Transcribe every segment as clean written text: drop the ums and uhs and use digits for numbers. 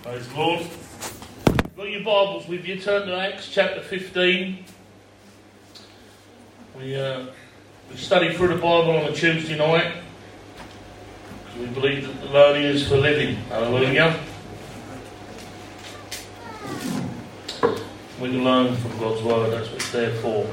Praise the Lord. You've got your Bibles with you. Turn to Acts chapter 15. We study through the Bible on a Tuesday night. We believe that the learning is for living. Hallelujah. We can learn from God's Word. That's what it's there for.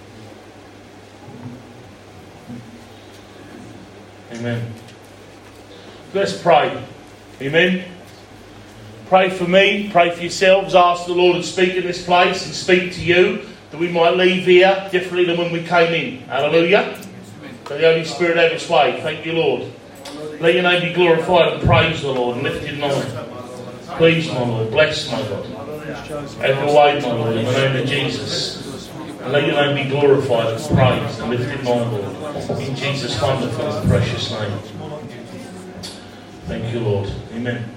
Amen. Let's pray. Amen. Pray for me, pray for yourselves, ask the Lord to speak in this place and speak to you, that we might leave here differently than when we came in. Hallelujah. Let the Holy Spirit have its way. Thank you, Lord. Let your name be glorified and praise the Lord and lifted in honour. Please, my Lord, bless my God. Have your way, my Lord, in the name of Jesus. And let your name be glorified and praised and lifted in honour, Lord. In Jesus' wonderful and precious name. Thank you, Lord. Amen.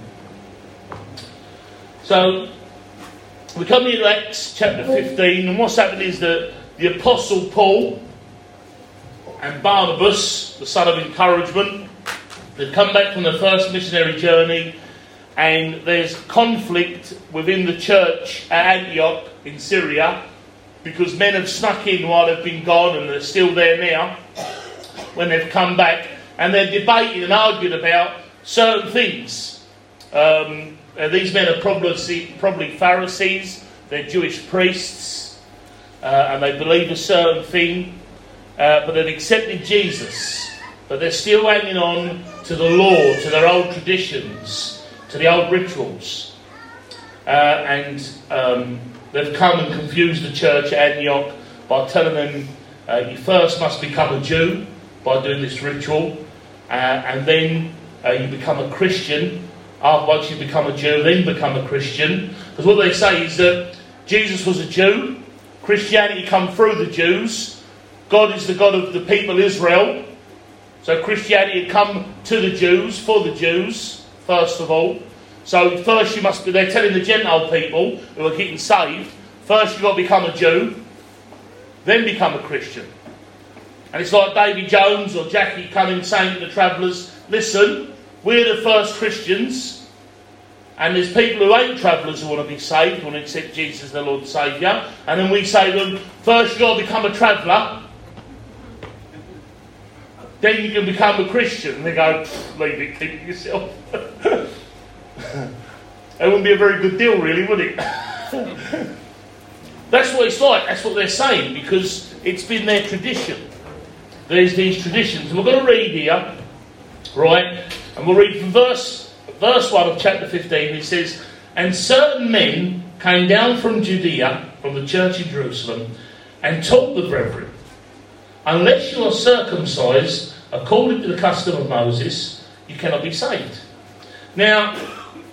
So, we come into Acts chapter 15, and what's happened is that the Apostle Paul and Barnabas, the son of encouragement, they've come back from the first missionary journey, and there's conflict within the church at Antioch in Syria, because men have snuck in while they've been gone, and they're still there now, when they've come back, and they're debating and arguing about certain things. These men are probably Pharisees, they're Jewish priests, and they believe a certain thing, but they've accepted Jesus, but they're still hanging on to the law, to their old traditions, to the old rituals, and they've come and confused the church at Antioch by telling them you first must become a Jew by doing this ritual, and then you become a Christian. Once you become a Jew, then become a Christian. Because what they say is that Jesus was a Jew, Christianity come through the Jews, God is the God of the people Israel. So Christianity had come to the Jews, for the Jews, first of all. So first you must be, they're telling the Gentile people who are getting saved, first you've got to become a Jew, then become a Christian. And it's like Davy Jones or Jackie coming saying to the travellers, listen, we're the first Christians, and there's people who ain't travellers who want to be saved, want to accept Jesus as their Lord and Saviour, and then we say to them, first you've got to become a traveller, then you can become a Christian. And they go, leave it, keep it yourself. It wouldn't be a very good deal really, would it? That's what it's like, that's what they're saying, because it's been their tradition. There's these traditions. And we're going to read here, right? And we'll read from verse 1 of chapter 15. It says, and certain men came down from Judea, from the church in Jerusalem, and taught the brethren, unless you are circumcised according to the custom of Moses, you cannot be saved. Now,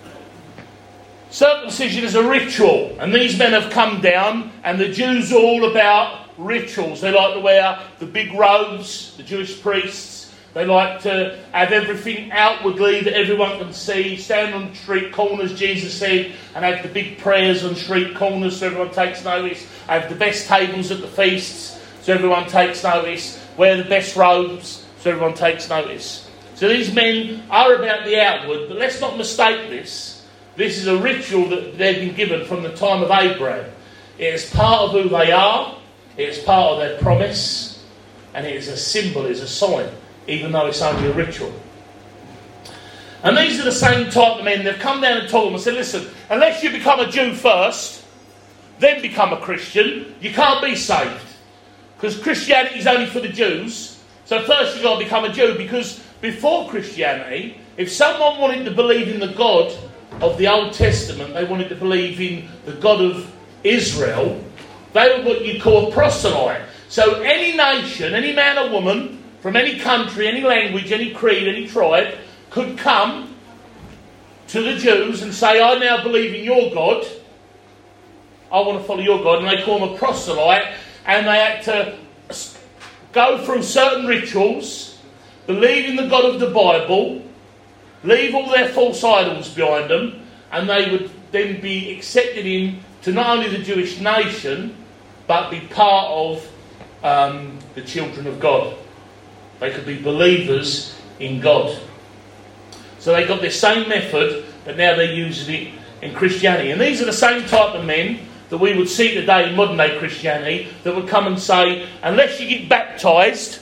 circumcision is a ritual, and these men have come down, and the Jews are all about rituals. They like to wear the big robes, the Jewish priests. They like to have everything outwardly that everyone can see, stand on street corners, Jesus said, and have the big prayers on street corners so everyone takes notice, have the best tables at the feasts so everyone takes notice, wear the best robes so everyone takes notice. So these men are about the outward, but let's not mistake this. This is a ritual that they've been given from the time of Abraham. It is part of who they are, it is part of their promise, and it is a symbol, it is a sign, even though it's only a ritual. And these are the same type of men. They've come down and told them and said, listen, unless you become a Jew first, then become a Christian, you can't be saved. Because Christianity is only for the Jews. So first you've got to become a Jew, because before Christianity, if someone wanted to believe in the God of the Old Testament, they wanted to believe in the God of Israel, they were what you'd call a proselyte. So any nation, any man or woman, from any country, any language, any creed, any tribe, could come to the Jews and say, I now believe in your God. I want to follow your God. And they call them a proselyte. And they had to go through certain rituals, believe in the God of the Bible, leave all their false idols behind them, and they would then be accepted into not only the Jewish nation, but be part of the children of God. They could be believers in God. So they got this same method, but now they're using it in Christianity. And these are the same type of men that we would see today in modern day Christianity that would come and say, unless you get baptised,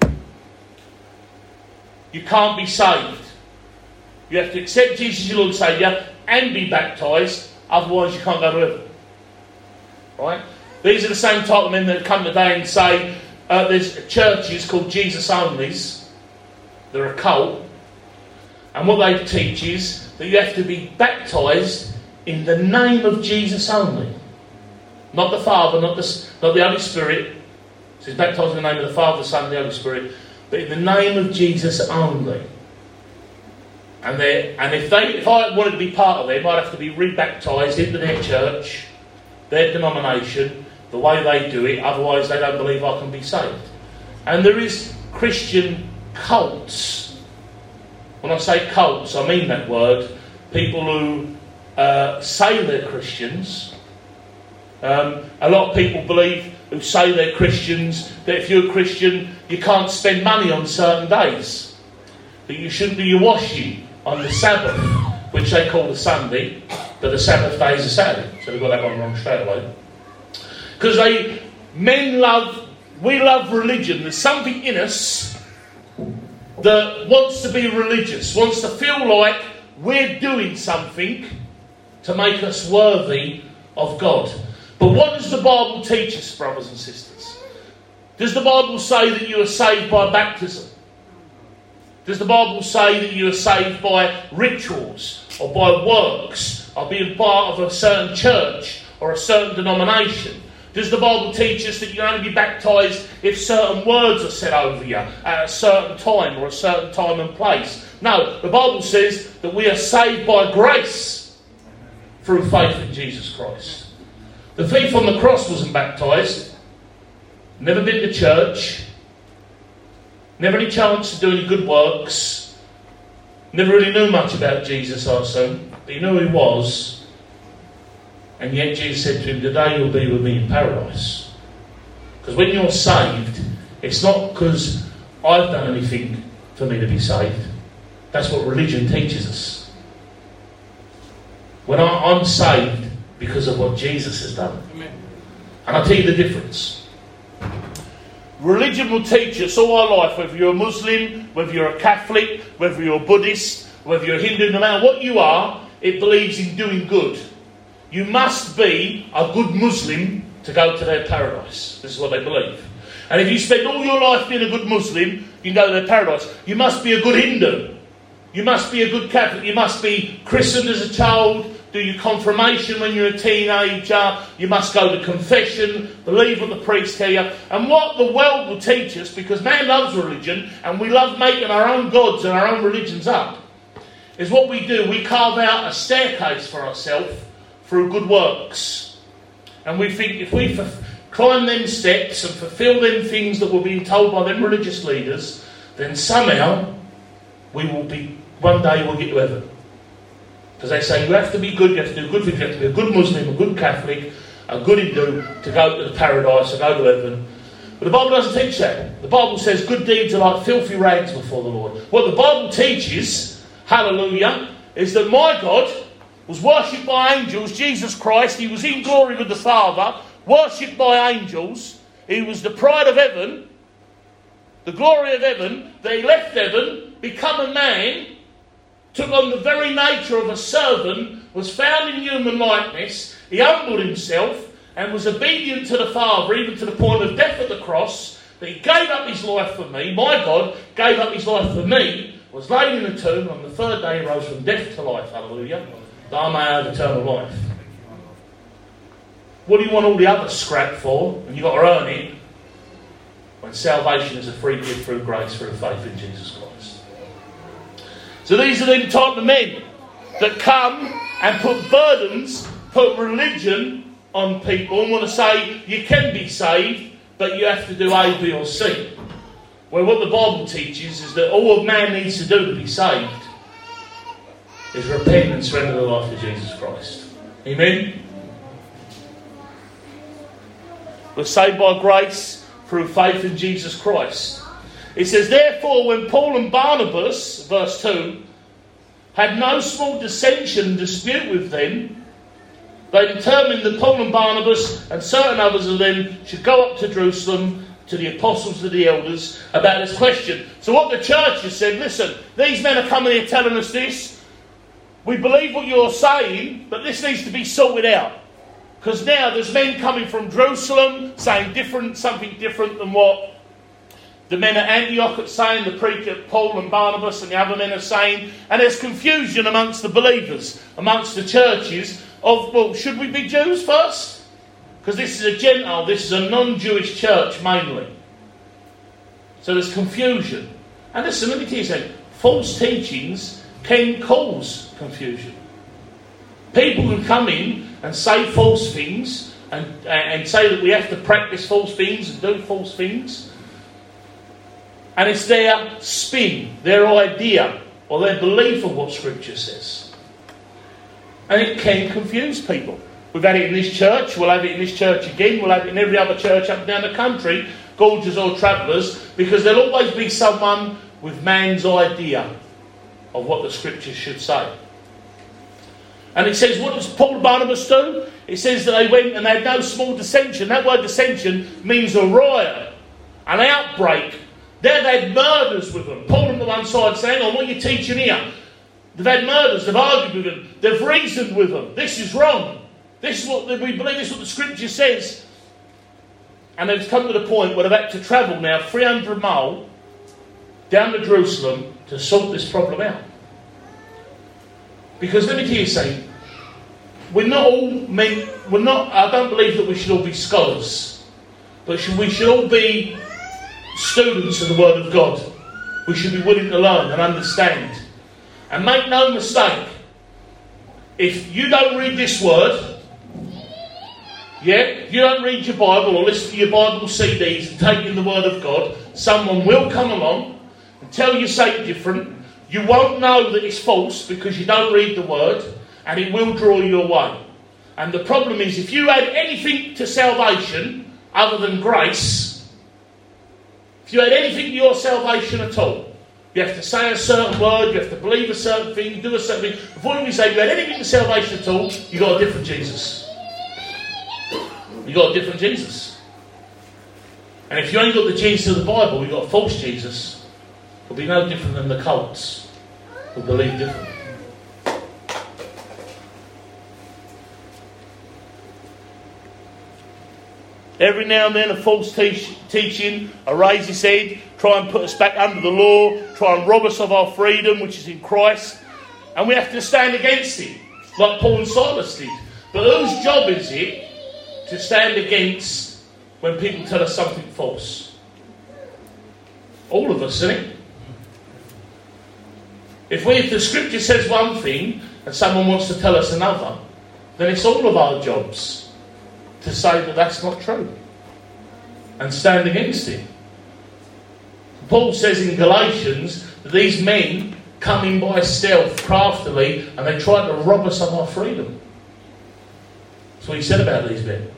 you can't be saved. You have to accept Jesus as your Lord and Saviour and be baptised, otherwise you can't go to heaven. Right? These are the same type of men that come today and say, there's churches called Jesus Onlys. They're a cult. And what they teach is that you have to be baptised in the name of Jesus only. Not the Father, not the Holy Spirit. It says baptised in the name of the Father, the Son and the Holy Spirit. But in the name of Jesus only. And if I wanted to be part of them, I'd have to be rebaptised into their church, their denomination, the way they do it. Otherwise they don't believe I can be saved. And there is Christian cults. When I say cults, I mean that word. People who say they're Christians. A lot of people believe, who say they're Christians, that if you're a Christian, you can't spend money on certain days. That you shouldn't do your washing on the Sabbath, which they call the Sunday, but the Sabbath day is a Saturday. So they've got that one wrong straight away. Because we love religion. There's something in us that wants to be religious, wants to feel like we're doing something to make us worthy of God. But what does the Bible teach us, brothers and sisters? Does the Bible say that you are saved by baptism? Does the Bible say that you are saved by rituals or by works or being part of a certain church or a certain denomination? Does the Bible teach us that you can only be baptised if certain words are said over you at a certain time or a certain time and place? No, the Bible says that we are saved by grace through faith in Jesus Christ. The thief on the cross wasn't baptised, never been to church, never any chance to do any good works, never really knew much about Jesus, I assume, but he knew who he was. And yet Jesus said to him, today you'll be with me in paradise. Because when you're saved, it's not because I've done anything for me to be saved. That's what religion teaches us. When I'm saved because of what Jesus has done. Amen. And I'll tell you the difference. Religion will teach us all our life, whether you're a Muslim, whether you're a Catholic, whether you're a Buddhist, whether you're a Hindu, no matter what you are, it believes in doing good. You must be a good Muslim to go to their paradise. This is what they believe. And if you spend all your life being a good Muslim, you can go to their paradise. You must be a good Hindu. You must be a good Catholic. You must be christened as a child, do your confirmation when you're a teenager. You must go to confession, believe what the priests tell you. And what the world will teach us, because man loves religion and we love making our own gods and our own religions up, is what we do. We carve out a staircase for ourselves through good works. And we think if we climb them steps and fulfil them things that we're being told by them religious leaders, then somehow we will be, one day we'll get to heaven. Because they say you have to be good, you have to do good things, you have to be a good Muslim, a good Catholic, a good Hindu to go to the paradise or go to heaven. But the Bible doesn't teach that. The Bible says good deeds are like filthy rags before the Lord. What the Bible teaches, hallelujah, is that my God was worshipped by angels, Jesus Christ. He was in glory with the Father, worshipped by angels. He was the pride of heaven, the glory of heaven. That he left heaven, become a man, took on the very nature of a servant, was found in human likeness. He humbled himself and was obedient to the Father, even to the point of death at the cross. That he gave up his life for me. My God gave up his life for me, was laid in a tomb. On the third day he rose from death to life. Hallelujah. That I may have eternal life. What do you want all the other scrap for? And you've got to earn it. When salvation is a free gift through grace, through faith in Jesus Christ. So these are the type of men that come and put burdens, put religion on people and want to say you can be saved, but you have to do A, B or C. Well, what the Bible teaches is that all a man needs to do to be saved is repent and surrender their life to Jesus Christ. Amen? We're saved by grace through faith in Jesus Christ. It says, therefore, when Paul and Barnabas, verse 2, had no small dissension and dispute with them, they determined that Paul and Barnabas and certain others of them should go up to Jerusalem to the apostles and the elders about this question. So what the church has said, listen, these men are coming here telling us this. We believe what you're saying, but this needs to be sorted out. Because now there's men coming from Jerusalem saying something different than what the men at Antioch are saying, the preacher Paul and Barnabas and the other men are saying. And there's confusion amongst the believers, amongst the churches of, well, should we be Jews first? Because this is a Gentile, this is a non-Jewish church mainly. So there's confusion. And listen, let me tell you something. False teachings can cause confusion. People can come in and say false things and say that we have to practice false things and do false things. And it's their spin, their idea, or their belief of what Scripture says. And it can confuse people. We've had it in this church, we'll have it in this church again, we'll have it in every other church up and down the country, gorgeous or travellers, because there'll always be someone with man's idea of what the Scripture should say. And it says, what does Paul and Barnabas do? It says that they went and they had no small dissension. That word dissension means a riot, an outbreak. They had murders with them. Paul on the one side saying, oh, what are you teaching here? They've had murders, they've argued with them, they've reasoned with them. This is wrong. This is what we believe, this is what the Scripture says. And they've come to the point where they've had to travel now 300 miles down to Jerusalem to sort this problem out. Because let me tell you something, I don't believe that we should all be scholars, but we should all be students of the Word of God. We should be willing to learn and understand. And make no mistake, if you don't read this Word, if you don't read your Bible or listen to your Bible CDs and take in the Word of God, someone will come along and tell you something different. You won't know that it's false because you don't read the Word, and it will draw you away. And the problem is, if you add anything to salvation other than grace, if you add anything to your salvation at all, you have to say a certain word, you have to believe a certain thing, do a certain thing. Before you say you add anything to salvation at all, you've got a different Jesus. You've got a different Jesus. And if you ain't got the Jesus of the Bible, you've got a false Jesus. It'll be no different than the cults who believe differently. Every now and then a false teaching will raise its head, try and put us back under the law, try and rob us of our freedom, which is in Christ. And we have to stand against it, like Paul and Silas did. But whose job is it to stand against when people tell us something false? All of us, isn't it? If the Scripture says one thing and someone wants to tell us another, then it's all of our jobs to say that that's not true and stand against it. Paul says in Galatians that these men come in by stealth, craftily, and they try to rob us of our freedom. That's what he said about these men.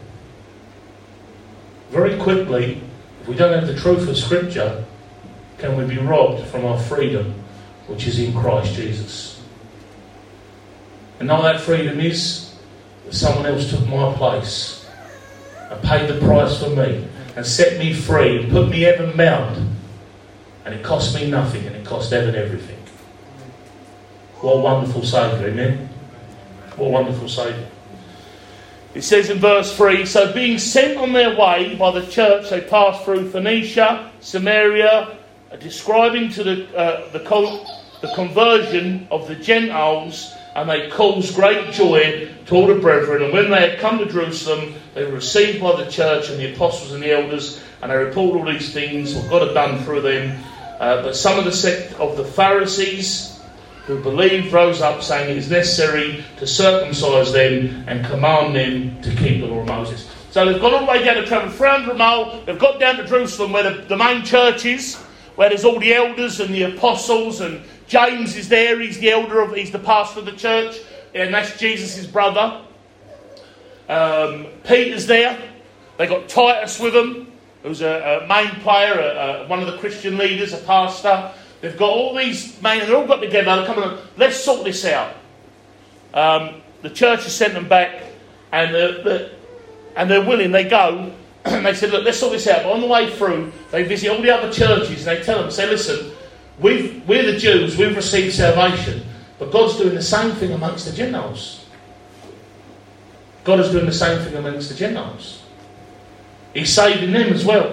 Very quickly, if we don't have the truth of Scripture, can we be robbed from our freedom, which is in Christ Jesus. And now that freedom is that someone else took my place and paid the price for me and set me free and put me heaven bound, and it cost me nothing and it cost heaven everything. What a wonderful Saviour, amen? What a wonderful Saviour. It says in verse 3, so being sent on their way by the church, they passed through Phoenicia, Samaria, describing to the conversion of the Gentiles, and they caused great joy to all the brethren. And when they had come to Jerusalem, they were received by the church and the apostles and the elders, and they reported all these things what God had done through them. But some of the sect of the Pharisees who believed rose up, saying it is necessary to circumcise them and command them to keep the law of Moses. So they've gone all the way down to travel 300 miles. They've got down to Jerusalem where the main church is, where there's all the elders and the apostles, and James is there. He's the pastor of the church, and that's Jesus' brother. Peter's there. They got Titus with them, who's a main player, one of the Christian leaders, a pastor. They've got all these men, and they're all got together. They're coming on, let's sort this out. The church has sent them back, and they're willing. They go, and they said, look, let's sort this out. But on the way through, they visit all the other churches, and they tell them, say, listen, we're the Jews, we've received salvation, but God's doing the same thing amongst the Gentiles. God is doing the same thing amongst the Gentiles. He's saving them as well.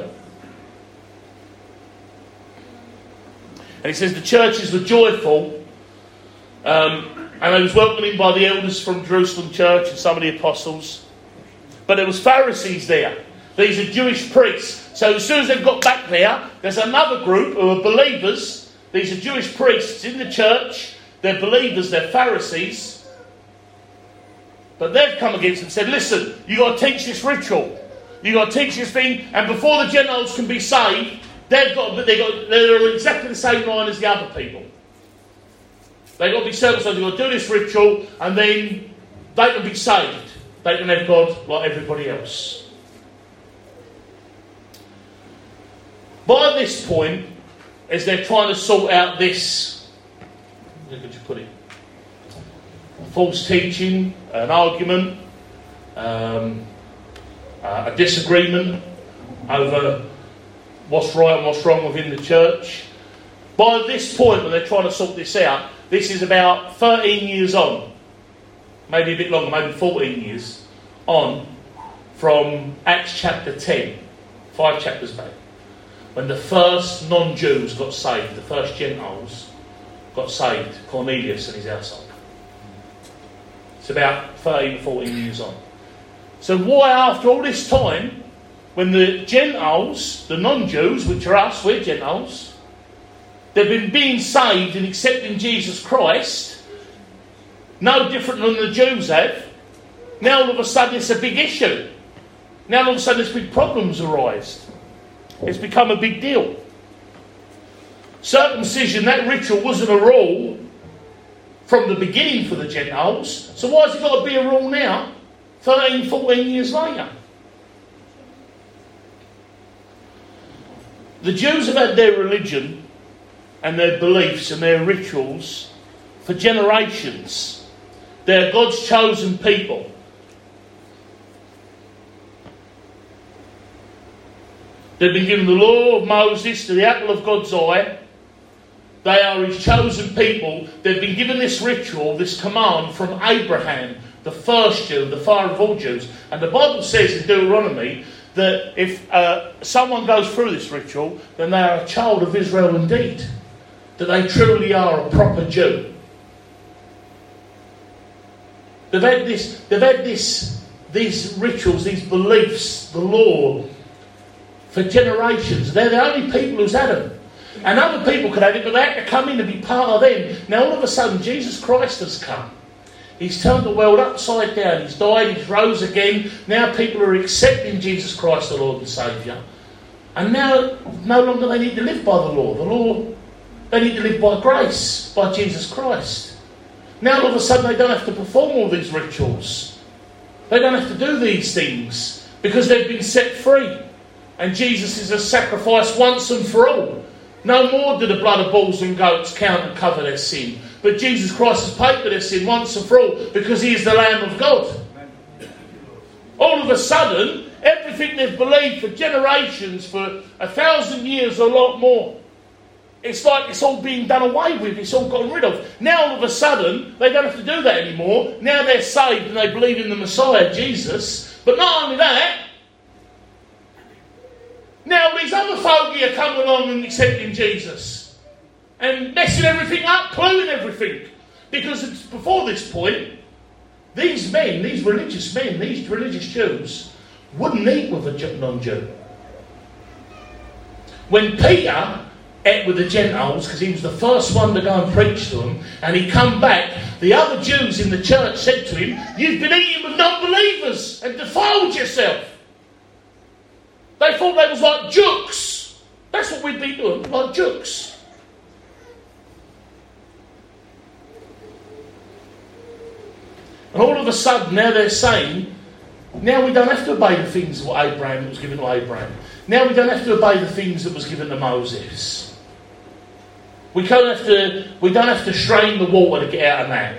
And he says the churches were joyful, and they was welcomed by the elders from Jerusalem church and some of the apostles. But there was Pharisees there. These are Jewish priests. So as soon as they've got back there, there's another group who are believers. These are Jewish priests in the church. They're believers, they're Pharisees. But they've come against them and said, listen, you've got to teach this ritual. You've got to teach this thing. And before the Gentiles can be saved, they're exactly the same line as the other people. They've got to be circumcised. They've got to do this ritual, and then they can be saved. They can have God like everybody else. By this point, as they're trying to sort out this, where could you put it? False teaching, an argument, a disagreement over what's right and what's wrong within the church. By this point, when they're trying to sort this out, this is about 13 years on, maybe a bit longer, maybe 14 years on, from Acts chapter 10, 5 chapters back, when the first non-Jews got saved, the first Gentiles got saved, Cornelius and his household. It's about 13, 14 years on. So why, after all this time, when the Gentiles, the non-Jews, which are us, we're Gentiles, they've been being saved and accepting Jesus Christ, no different than the Jews have, now all of a sudden it's a big issue. Now all of a sudden there's big problems arise. It's become a big deal. Circumcision, that ritual wasn't a rule from the beginning for the Gentiles. So why has it got to be a rule now, 13, 14 years later? The Jews have had their religion and their beliefs and their rituals for generations. They're God's chosen people. They've been given the law of Moses, to the apple of God's eye. They are his chosen people. They've been given this ritual, this command from Abraham, the first Jew, the father of all Jews. And the Bible says in Deuteronomy that if someone goes through this ritual, then they are a child of Israel indeed. That they truly are a proper Jew. They've had these rituals, these beliefs, the law, for generations. They're the only people who's had them. And other people could have it, but they had to come in and be part of them. Now all of a sudden, Jesus Christ has come. He's turned the world upside down. He's died, he's rose again. Now people are accepting Jesus Christ, the Lord and Saviour. And now, no longer they need to live by the law. They need to live by grace, by Jesus Christ. Now all of a sudden they don't have to perform all these rituals. They don't have to do these things because they've been set free. And Jesus is a sacrifice once and for all. No more do the blood of bulls and goats count and cover their sin. But Jesus Christ has paid for their sin once and for all because he is the Lamb of God. All of a sudden, everything they've believed for generations, for 1,000 years, a lot more, it's like it's all being done away with. It's all gotten rid of. Now all of a sudden, they don't have to do that anymore. Now they're saved and they believe in the Messiah, Jesus. But not only that, now these other folk are coming along and accepting Jesus and messing everything up, cluing everything. Because it's before this point, these men, these religious Jews, wouldn't eat with a non-Jew. When Peter ate with the Gentiles, because he was the first one to go and preach to them, and he come back, the other Jews in the church said to him, "You've been eating with non-believers and defiled yourself." They thought they was like jooks. That's what we'd be doing, like jooks. And all of a sudden, now they're saying, now we don't have to obey the things that Abraham was given to Abraham. Now we don't have to obey the things that was given to Moses. We don't have to strain the water to get out of man.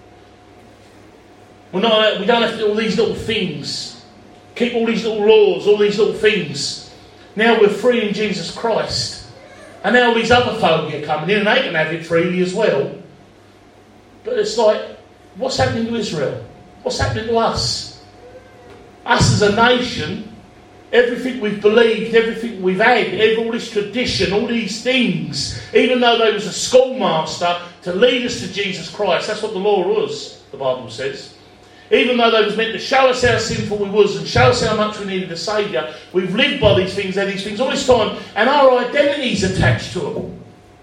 We don't have to do all these little things. Keep all these little laws, all these little things. Now we're free in Jesus Christ. And now all these other folk are coming in and they can have it freely as well. But it's like, what's happening to Israel? What's happening to us? Us as a nation, everything we've believed, everything we've had, all this tradition, all these things, even though there was a schoolmaster to lead us to Jesus Christ, that's what the law was, the Bible says. Even though they was meant to show us how sinful we was and show us how much we needed a saviour, we've lived by these things all this time, and our identity's attached to them.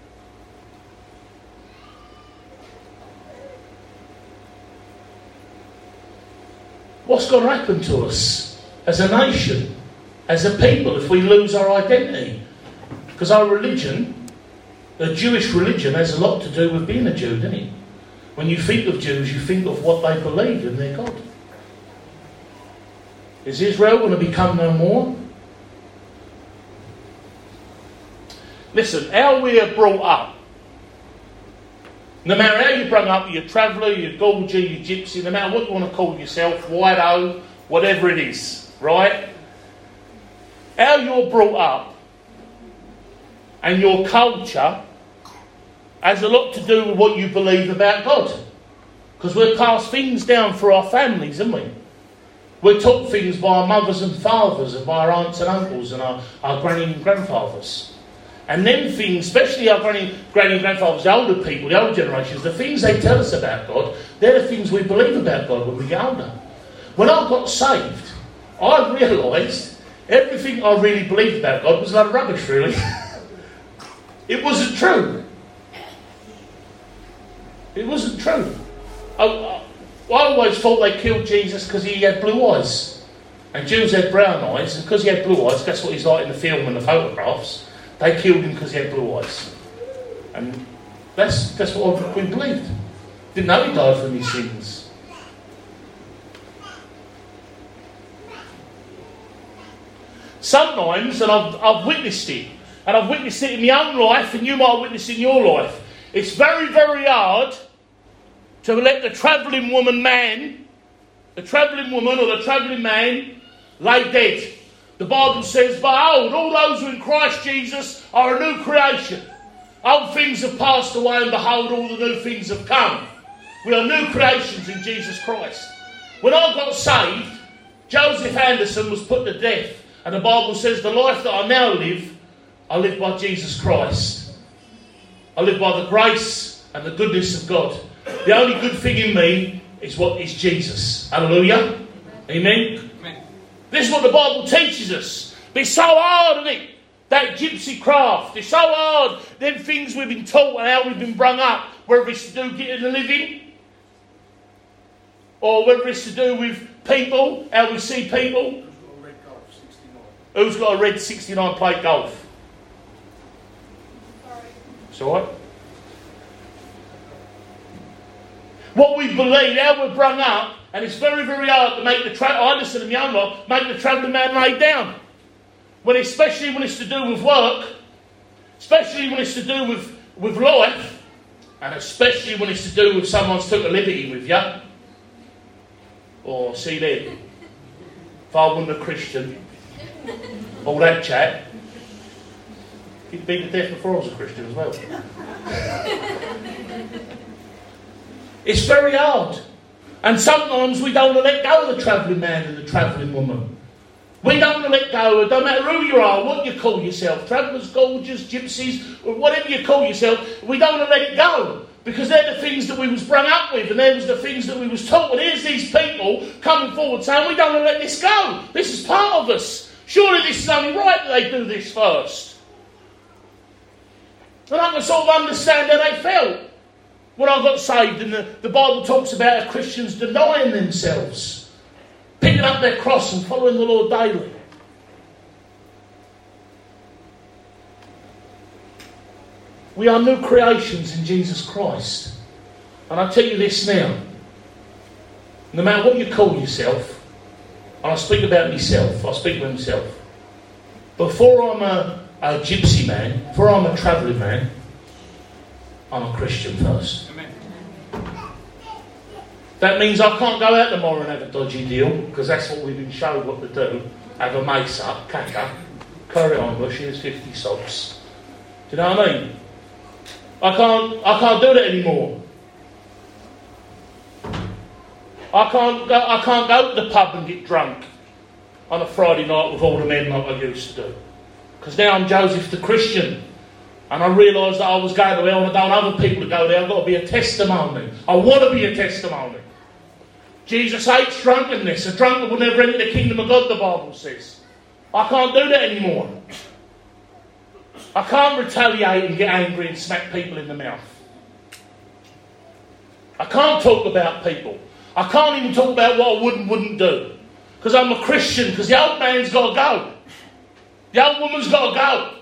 What's going to happen to us as a nation, as a people, if we lose our identity? Because our religion, the Jewish religion, has a lot to do with being a Jew, doesn't it? When you think of Jews, you think of what they believe in their God. Is Israel going to become no more? Listen, how we are brought up, no matter how you're brought up, you're a traveller, you're Gorgie, you're Gypsy, no matter what you want to call yourself, White-O, whatever it is, right? How you're brought up and your culture has a lot to do with what you believe about God. Because we're passed things down for our families, aren't we? We're taught things by our mothers and fathers and by our aunts and uncles and our granny and grandfathers. And them things, especially our granny and grandfathers, the older people, the older generations, the things they tell us about God, they're the things we believe about God when we get older. When I got saved, I realised everything I really believed about God was a lot of rubbish, really. It wasn't true. It wasn't true. I always thought they killed Jesus because he had blue eyes. And Jews had brown eyes, and because he had blue eyes, that's what he's like in the film and the photographs, they killed him because he had blue eyes. And that's what we believed. Didn't know he died for these sins. Sometimes, and I've witnessed it, and I've witnessed it in my own life, and you might witness it in your life. It's very, very hard to let the travelling woman or the travelling man lay dead. The Bible says, behold, all those who are in Christ Jesus are a new creation. Old things have passed away, and behold, all the new things have come. We are new creations in Jesus Christ. When I got saved, Joseph Anderson was put to death. And the Bible says, the life that I now live, I live by Jesus Christ. I live by the grace and the goodness of God. The only good thing in me is what is Jesus. Hallelujah. Amen. Amen. This is what the Bible teaches us. But it's so hard, isn't it? That gypsy craft. It's so hard. Them things we've been taught and how we've been brung up. Whether it's to do getting a living, or whether it's to do with people, how we see people. Who's got a red 69 plate Golf? It's all right. What we believe, how we're brung up, and it's very, very hard to make I listen to my own life, make the travelling man lay down. Especially when it's to do with work, especially when it's to do with life, and especially when it's to do with someone's took a liberty with you. Or, see there, if I wasn't a Christian, all that chat, he'd been to death before I was a Christian as well. It's very hard. And sometimes we don't want to let go of the travelling man and the travelling woman. We don't want to let go. It don't matter who you are, what you call yourself, travellers, gorgers, gypsies, or whatever you call yourself, we don't want to let it go. Because they're the things that we was brought up with, and they're the things that we was taught. And here's these people coming forward saying, we don't want to let this go. This is part of us. Surely this is only right that they do this first. And I can sort of understand how they felt when I got saved. And the Bible talks about how Christians denying themselves, picking up their cross and following the Lord daily. We are new creations in Jesus Christ. And I tell you this now. No matter what you call yourself, and I speak about myself, I speak with myself. Before I'm a gypsy man, before I'm a travelling man, I'm a Christian first. Amen. That means I can't go out tomorrow and have a dodgy deal, because that's what we've been shown what to do. Have a mace up, cacker, carry on, bush, here's 50 sobs. Do you know what I mean? I can't do that anymore. I can't go to the pub and get drunk on a Friday night with all the men like I used to do. Because now I'm Joseph the Christian. And I realised that I was going to hell and I don't want other people to go there. I've got to be a testimony. I want to be a testimony. Jesus hates drunkenness. A drunkard will never enter the kingdom of God, the Bible says. I can't do that anymore. I can't retaliate and get angry and smack people in the mouth. I can't talk about people. I can't even talk about what I would and wouldn't do. Because I'm a Christian, because the old man's got to go. The old woman's got to go.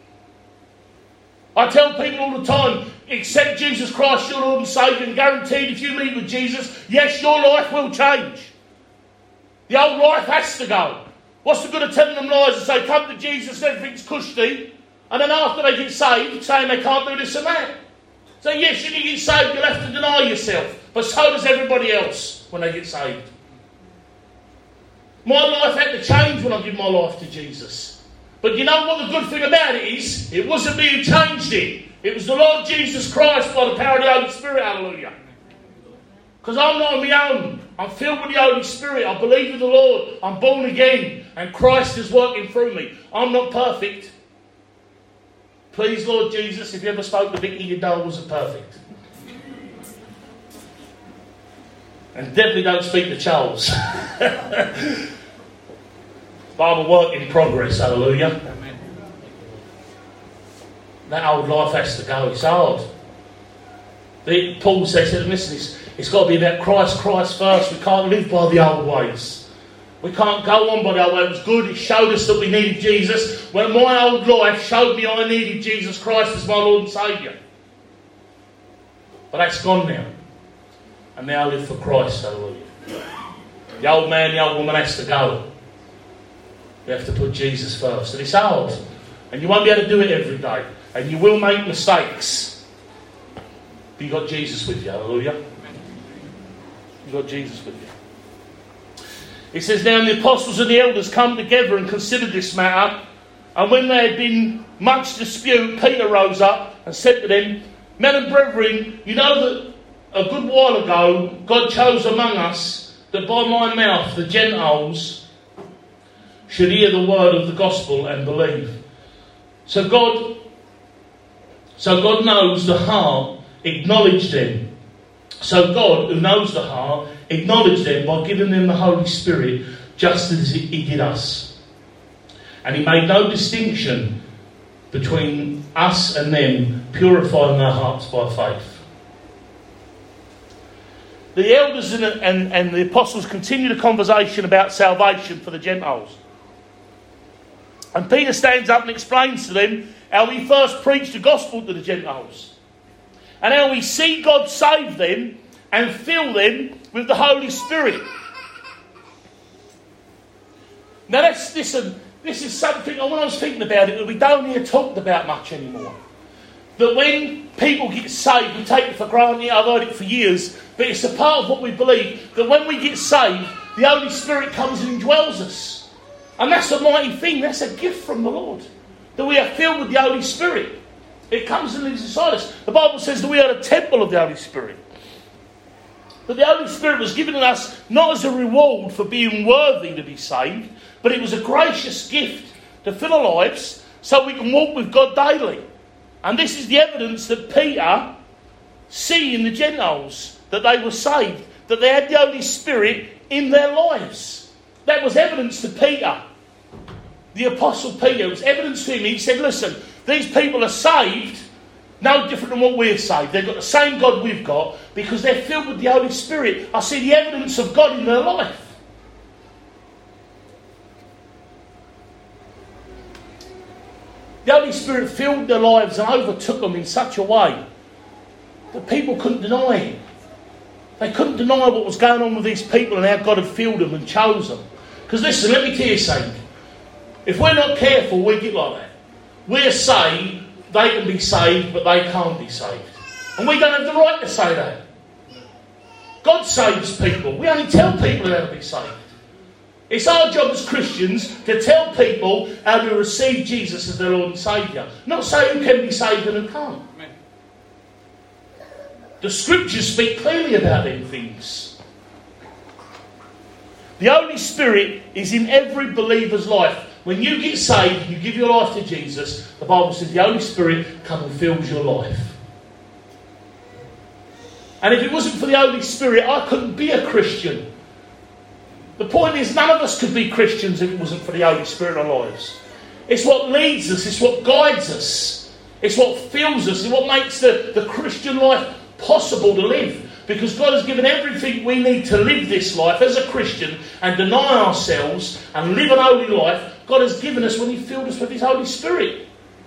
I tell people all the time, accept Jesus Christ your Lord and Saviour, and guaranteed if you meet with Jesus, yes, your life will change. The old life has to go. What's the good of telling them lies and say, come to Jesus, everything's cushy, and then after they get saved, saying they can't do this and that. So yes, when you get saved, you'll have to deny yourself. But so does everybody else when they get saved. My life had to change when I give my life to Jesus. But you know what the good thing about it is? It wasn't me who changed it. It was the Lord Jesus Christ by the power of the Holy Spirit. Hallelujah. Because I'm not on my own. I'm filled with the Holy Spirit. I believe in the Lord. I'm born again. And Christ is working through me. I'm not perfect. Please, Lord Jesus, if you ever spoke to Vicky, you know I wasn't perfect. And definitely don't speak to Charles. But I'm a work in progress, hallelujah. Amen. That old life has to go, it's hard. Paul says, listen, it's got to be about Christ first. We can't live by the old ways. We can't go on by the old way. It was good, it showed us that we needed Jesus. When my old life showed me I needed Jesus Christ as my Lord and Saviour. But that's gone now. And now I live for Christ, hallelujah. The old man, the old woman has to go. You have to put Jesus first. And it's hard. And you won't be able to do it every day. And you will make mistakes. But you've got Jesus with you. Hallelujah. You've got Jesus with you. It says, now the apostles and the elders come together and considered this matter. And when there had been much dispute, Peter rose up and said to them, men and brethren, you know that a good while ago God chose among us that by my mouth the Gentiles should hear the word of the gospel and believe. So God knows the heart, acknowledged them. So God, who knows the heart, acknowledged them by giving them the Holy Spirit, just as He did us. And He made no distinction between us and them, purifying their hearts by faith. The elders and the apostles continue the conversation about salvation for the Gentiles. And Peter stands up and explains to them how he first preached the gospel to the Gentiles. And how we see God save them and fill them with the Holy Spirit. Now this is something, when I was thinking about it, that we don't hear talked about much anymore. That when people get saved, we take it for granted. I've heard it for years. But it's a part of what we believe, that when we get saved, the Holy Spirit comes and indwells us. And that's a mighty thing. That's a gift from the Lord. That we are filled with the Holy Spirit. It comes and lives inside us. The Bible says that we are the temple of the Holy Spirit. But the Holy Spirit was given to us not as a reward for being worthy to be saved, but it was a gracious gift to fill our lives so we can walk with God daily. And this is the evidence that Peter see in the Gentiles, that they were saved, that they had the Holy Spirit in their lives. That was evidence to Peter. The Apostle Peter, it was evidence to him. He said, listen, these people are saved, no different than what we're saved. They've got the same God we've got because they're filled with the Holy Spirit. I see the evidence of God in their life. The Holy Spirit filled their lives and overtook them in such a way that people couldn't deny it. They couldn't deny what was going on with these people and how God had filled them and chose them. Because listen, let me tell you something. If we're not careful, we get like that. We're saved, they can be saved, but they can't be saved. And we don't have the right to say that. God saves people. We only tell people how to be saved. It's our job as Christians to tell people how to receive Jesus as their Lord and Saviour. Not say who can be saved and who can't. Amen. The Scriptures speak clearly about them things. The Holy Spirit is in every believer's life. When you get saved, you give your life to Jesus, the Bible says the Holy Spirit comes and fills your life. And if it wasn't for the Holy Spirit, I couldn't be a Christian. The point is, none of us could be Christians if it wasn't for the Holy Spirit in our lives. It's what leads us. It's what guides us. It's what fills us. It's what makes the Christian life possible to live. Because God has given everything we need to live this life as a Christian and deny ourselves and live an holy life. God has given us when He filled us with His Holy Spirit.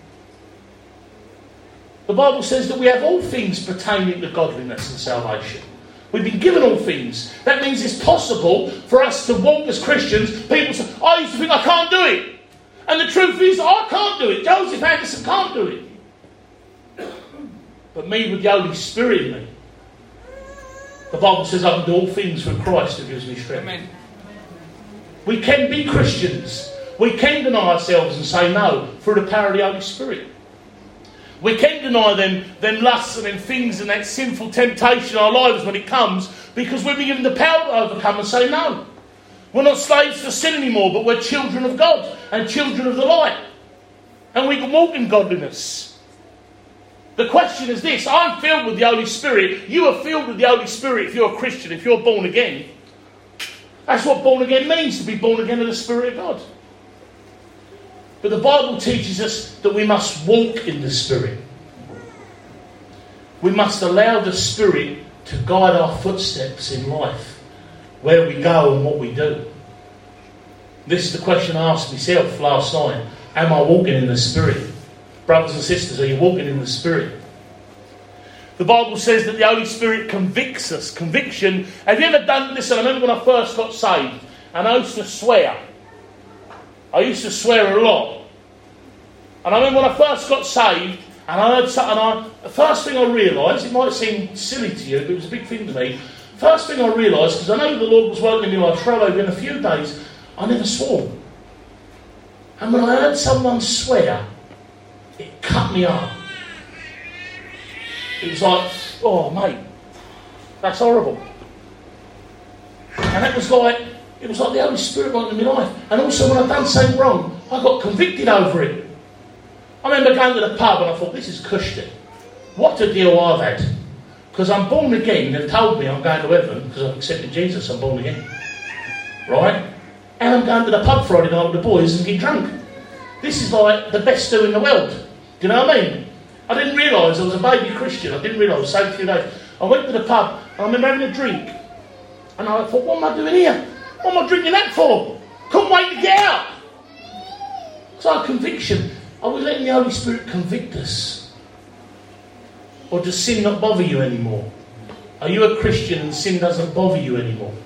The Bible says that we have all things pertaining to godliness and salvation. We've been given all things. That means it's possible for us to walk as Christians. People say, I used to think I can't do it. And the truth is, I can't do it. Joseph Anderson can't do it. But me with the Holy Spirit in me. The Bible says I can do all things through Christ who gives me strength. Amen. We can be Christians. We can deny ourselves and say no through the power of the Holy Spirit. We can deny them lusts and them things and that sinful temptation in our lives when it comes, because we've been given the power to overcome and say no. We're not slaves to sin anymore, but we're children of God and children of the light. And we can walk in godliness. The question is this: I'm filled with the Holy Spirit. You are filled with the Holy Spirit if you're a Christian, if you're born again. That's what born again means, to be born again in the Spirit of God. But the Bible teaches us that we must walk in the Spirit. We must allow the Spirit to guide our footsteps in life, where we go and what we do. This is the question I asked myself last night. Am I walking in the Spirit? Brothers and sisters, are you walking in the Spirit? The Bible says that the Holy Spirit convicts us. Conviction. Have you ever done this? I remember when I first got saved, and I used to swear. I used to swear a lot. And I remember when I first got saved, and I heard something, the first thing I realised, it might seem silly to you, but it was a big thing to me. First thing I realised, because I know the Lord was working in me, I tried over in a few days, I never swore. And when I heard someone swear, it cut me up. It was like, oh mate, that's horrible. And it was like the Holy Spirit working in my life. And also when I'd done something wrong, I got convicted over it. I remember going to the pub and I thought, this is cushy. What a deal I've had. Because I'm born again. They've told me I'm going to heaven because I've accepted Jesus, I'm born again. Right? And I'm going to the pub Friday night with the boys and get drunk. This is like the best do in the world. Do you know what I mean? I didn't realise I was a baby Christian. I didn't realise I was saved a few days. I went to the pub and I remember having a drink. And I thought, what am I doing here? What am I drinking that for? Couldn't wait to get out. It's our conviction. Are we letting the Holy Spirit convict us? Or does sin not bother you anymore? Are you a Christian and sin doesn't bother you anymore?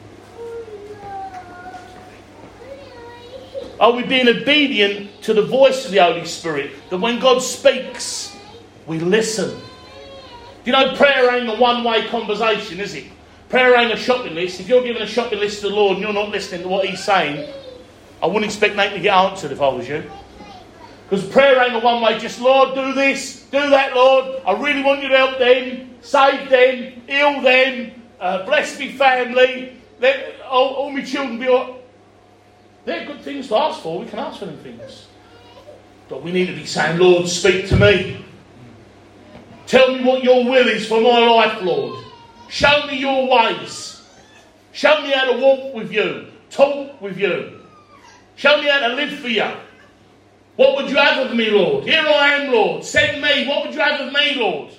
Are we being obedient to the voice of the Holy Spirit? That when God speaks, we listen. You know, prayer ain't a one-way conversation, is it? Prayer ain't a shopping list. If you're giving a shopping list to the Lord and you're not listening to what He's saying, I wouldn't expect nothing to get answered if I was you. Because prayer ain't a one-way, just, Lord, do this, do that, Lord. I really want you to help them, save them, heal them, bless me family, let all my children be all. They're good things to ask for. We can ask for them things. But we need to be saying, Lord, speak to me. Tell me what your will is for my life, Lord. Show me your ways. Show me how to walk with you, talk with you. Show me how to live for you. What would you have of me, Lord? Here I am, Lord. Send me. What would you have of me, Lord?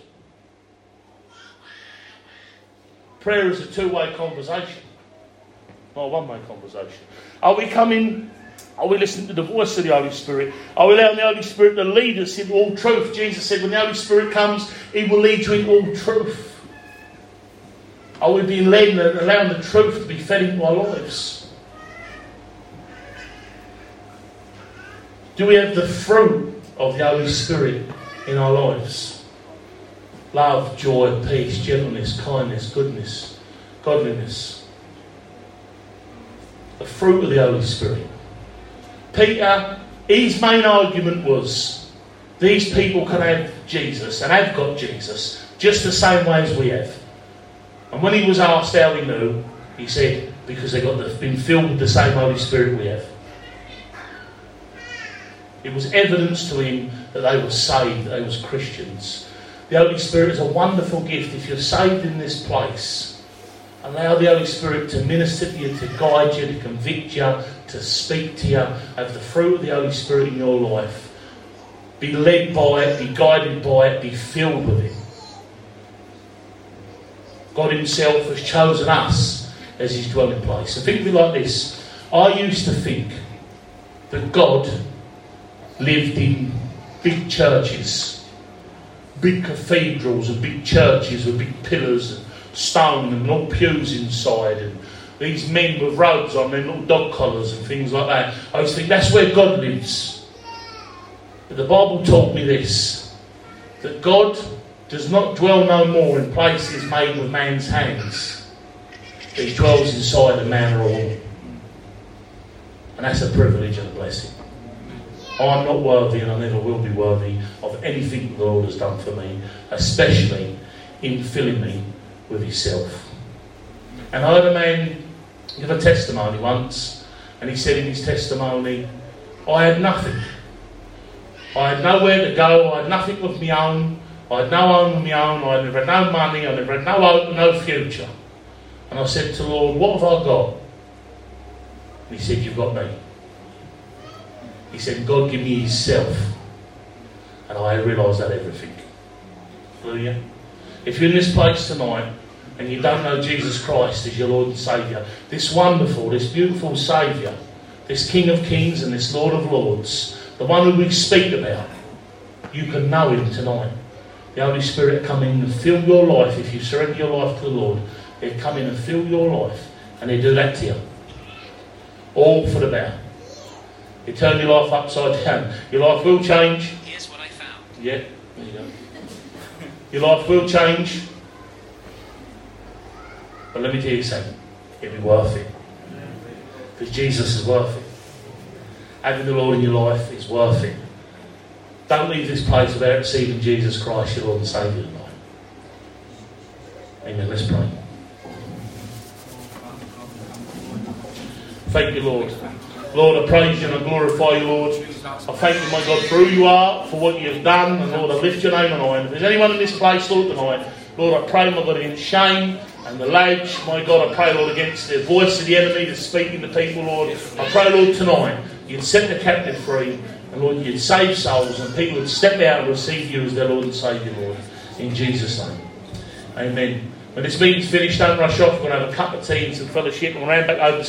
Prayer is a two-way conversation, not a one-way conversation. Are we listening to the voice of the Holy Spirit? Are we allowing the Holy Spirit to lead us into all truth? Jesus said when the Holy Spirit comes, He will lead you into all truth. Are we being led and allowing the truth to be fed into our lives? Do we have the fruit of the Holy Spirit in our lives? love, joy, peace, gentleness, kindness, goodness, godliness. The fruit of the Holy Spirit. Peter, his main argument was, these people can have Jesus and have got Jesus just the same way as we have. And when he was asked how he knew, he said, because they've been filled with the same Holy Spirit we have. It was evidence to him that they were saved, that they were Christians. The Holy Spirit is a wonderful gift. If you're saved in this place, allow the Holy Spirit to minister to you, to guide you, to convict you, to speak to you. Have the fruit of the Holy Spirit in your life. Be led by it, be guided by it, be filled with it. God himself has chosen us as his dwelling place. So think of it like this. I used to think that God lived in big churches, big cathedrals and big churches with big pillars and stone and little pews inside, and these men with robes on their little dog collars and things like that. I used to think that's where God lives. But the Bible taught me this, that God does not dwell no more in places made with man's hands. He dwells inside a man or a woman. And that's a privilege and a blessing. I'm not worthy, and I never will be worthy of anything the Lord has done for me, especially in filling me with himself. And I heard a man give a testimony once, and he said in his testimony, I had nothing. I had nowhere to go, I had nothing of my own, I had no home of my own, I never had no money, I never had no hope, no future. And I said to the Lord, what have I got? And he said, you've got me. He said, God give me himself. And I realised that everything. Hallelujah. If you're in this place tonight and you don't know Jesus Christ as your Lord and Saviour, this wonderful, this beautiful Saviour, this King of Kings and this Lord of Lords, the one who we speak about, you can know him tonight. The Holy Spirit come in and fill your life. If you surrender your life to the Lord, he'll come in and fill your life, and he'll do that to you. All for the better. You turn your life upside down. Your life will change. Here's what I found. Yeah, there you go. Your life will change. But let me tell you something. It'll be worth it. Because Jesus is worth it. Having the Lord in your life is worth it. Don't leave this place without receiving Jesus Christ, your Lord and Saviour tonight. Amen. Let's pray. Thank you, Lord. Lord, I praise you and I glorify you, Lord. I thank you, my God, for who you are, for what you have done, and Lord, I lift your name on high. And if there's anyone in this place, Lord, tonight, Lord, I pray, my God, against shame and the ledge, my God, I pray, Lord, against the voice of the enemy that's speaking to people, Lord. I pray, Lord, tonight, you'd set the captive free, and Lord, you'd save souls, and people would step out and receive you as their Lord and Saviour, Lord. In Jesus' name. Amen. When this meeting's finished, don't rush off. We're going to have a cup of tea and some fellowship, and we'll round back over